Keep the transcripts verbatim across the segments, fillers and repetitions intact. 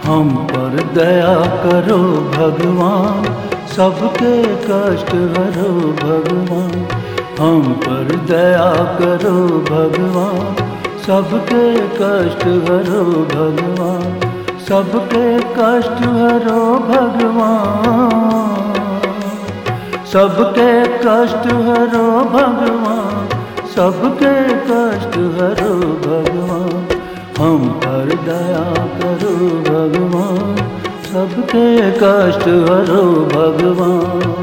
हम पर दया करो भगवान, सबके कष्ट हरो भगवान। हम पर दया करो भगवान, सबके कष्ट हरो भगवान। सबके कष्ट हरो भगवान, सबके कष्ट हरो भगवान। सबके कष्ट हरो भगवान। हम पर दया करो भगवान, सबके कष्ट हरो भगवान।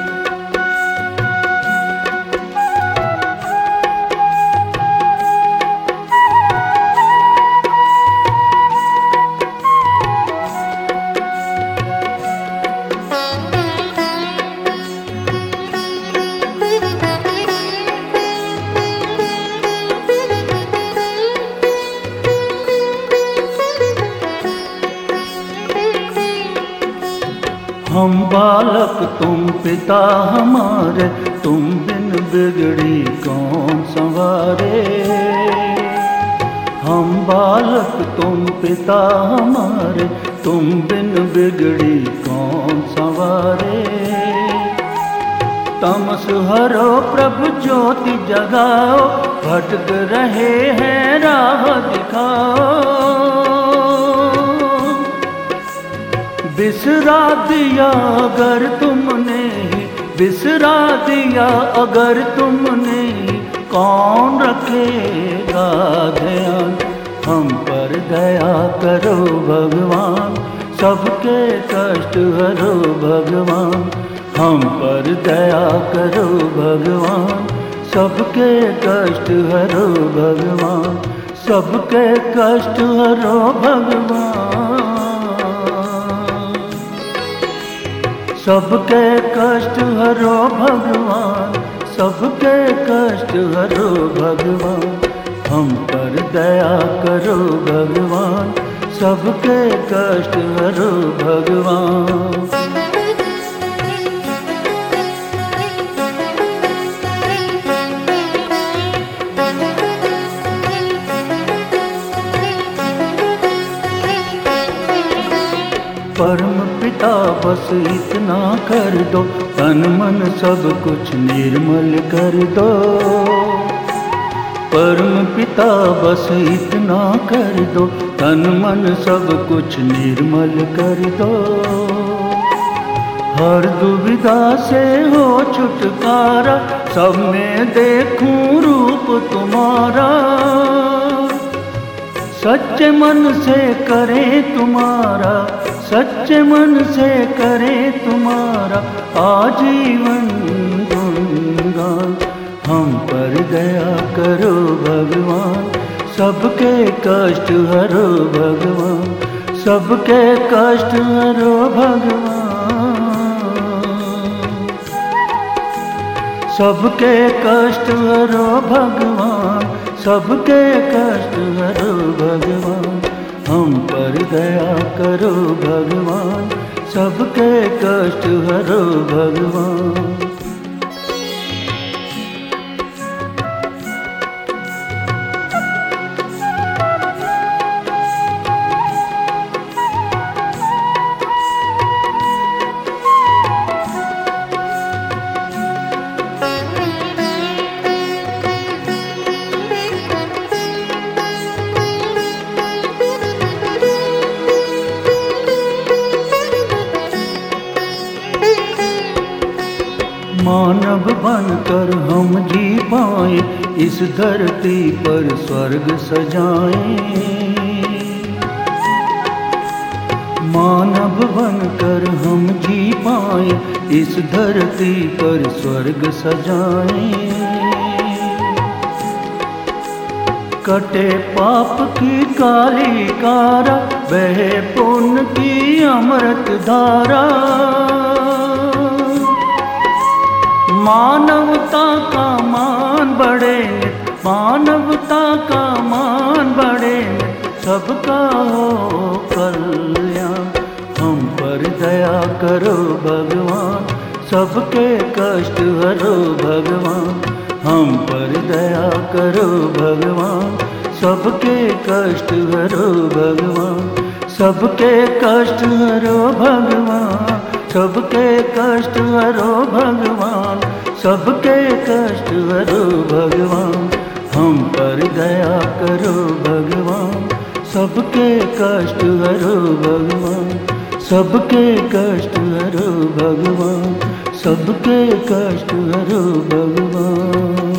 हम बालक तुम पिता हमारे, तुम बिन बिगड़ी कौन संवारे। हम बालक तुम पिता हमारे, तुम बिन बिगड़ी कौन संवारे। तमस हरो प्रभु ज्योति जगाओ, भटक रहे हैं राह दिखाओ। बिसरा दिया अगर तुमने, बिसरा दिया अगर तुमने, कौन रखेगा ध्यान। हम पर दया करो भगवान, सबके कष्ट हरो भगवान। हम पर दया करो भगवान, सबके कष्ट हरो भगवान। सबके कष्ट हरो भगवान, सबके कष्ट हरो भगवान। सबके कष्ट हरो भगवान। हम पर दया करो भगवान, सबके कष्ट हरो भगवान। परम पिता बस इतना कर दो, तन मन सब कुछ निर्मल कर दो। परम पिता बस इतना कर दो, तन मन सब कुछ निर्मल कर दो। हर दुविधा से हो छुटकारा, सब में देखूं रूप तुम्हारा। सच्चे मन से करें तुम्हारा, सच्चे मन से करें तुम्हारा आजीवन गुणगान। हम पर दया करो भगवान, सबके कष्ट हरो भगवान। सबके कष्ट हरो भगवान। सबके कष्ट हरो भगवान। सबके कष्ट हरो भगवान। हम पर दया करो भगवान, सबके कष्ट हरो भगवान। मानव बनकर हम जी पाए, इस धरती पर स्वर्ग सजाएं। मानव बनकर हम जी पाए, इस धरती पर स्वर्ग सजाएं। कटे पाप की काली कारा, बहे पुण्य की अमृत धारा। मानवता का मान बढ़े, मानवता का मान बढ़े, सबका हो कल्याण। हम पर दया करो भगवान, सबके कष्ट हरो भगवान। हम पर दया करो भगवान, सबके कष्ट हरो भगवान। सबके कष्ट हरो भगवान, सबके कष्ट हरो भगवान, सबके कष्ट हरो भगवान। हम पर दया करो भगवान, सबके कष्ट हरो भगवान, सबके कष्ट हरो भगवान, सबके कष्ट हरो भगवान।